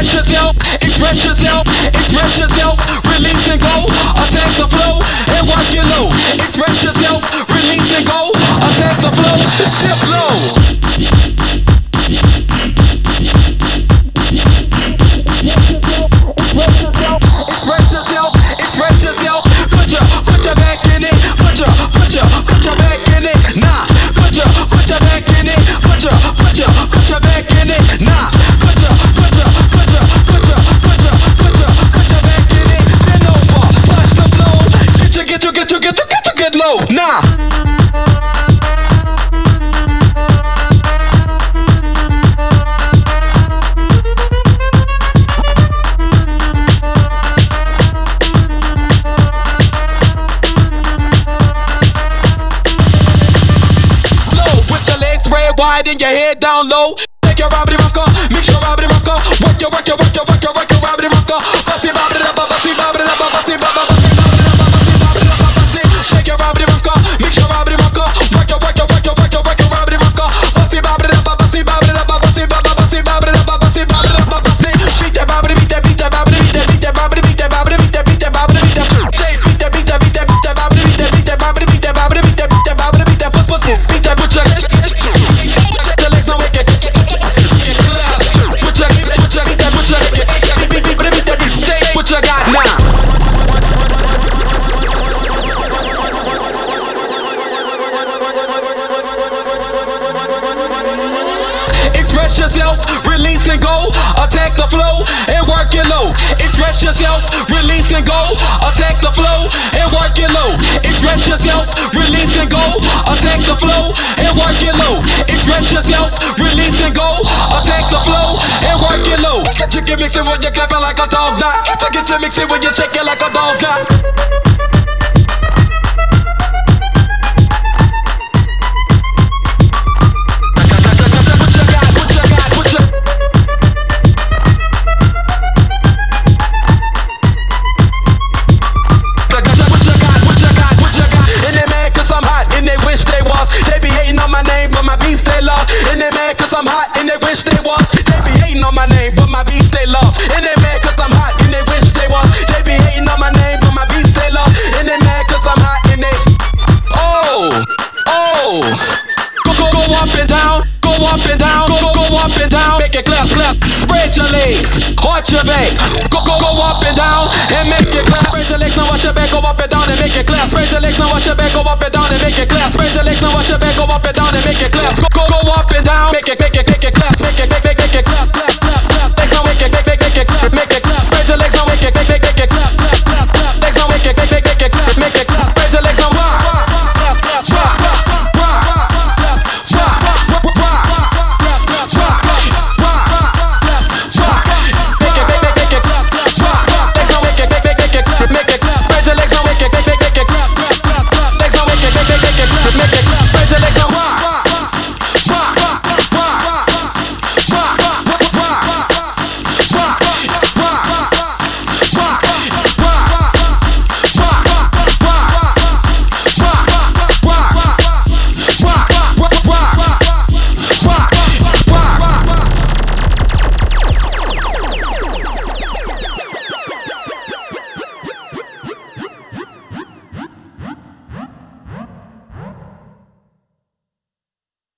Express yourself, express yourself, express yourself. Release and go, attack the flow and work it low. Express yourself, release and go, attack the flow, dip low. Express yourself, express yourself. Put your back in it. Put your back in it. Nah. Put your back in it. Put your back in it. Nah. Put your back in it. Bend over, touch the flow. Get low. Nah. Wide and your head down low. Take your Robbie rocker, mix your Robbie rocker. Work your Robbie rocker. Bussy bobbity da bussy bobbity da bussy bobbity da. Shake your Robbie rocker, mix your Robbie rocker. Work your Robbie rocker. Bussy bobbity da bussy bobbity da bussy bobbity da bussy. Beat that bobbity, beat that bobbity, beat that bobbity, beat that bobbity, beat that bobbity, beat that bobbity, beat that bobbity, beat that bobbity, beat that bobbity, beat that bobbity, beat that pussy, beat that butcher. What you got now? Express yourself, release and go, attack the flow and work it low. Express yourself, release and go, attack the flow and work it low. Express yourself, release and go, attack the flow and work it low. Express yourself, release and go, attack the flow and work it low. You can mix it when you're clapping like a dog now. Get you mix it when you shake it like a dog now. And they mad cause I'm hot and they wish they was. They be hating on my name but my beats they love. And they mad cause I'm hot and they wish they was. They be hating on my name but my beats they love. And they mad cause I'm hot and they Go up and down, go up and down, go up and down. Make it clap. Spread your legs, arch your back. Go up and down and make it clap. Spread your legs and watch your back, go up and down and make it clap. Spread your legs and watch your back, go up and down and make it clap. Spread your legs and watch your back, go up and down and make it clap. Go up and down, make it clap, make it clap. Legs and make it clap. Spread your legs and make it clap.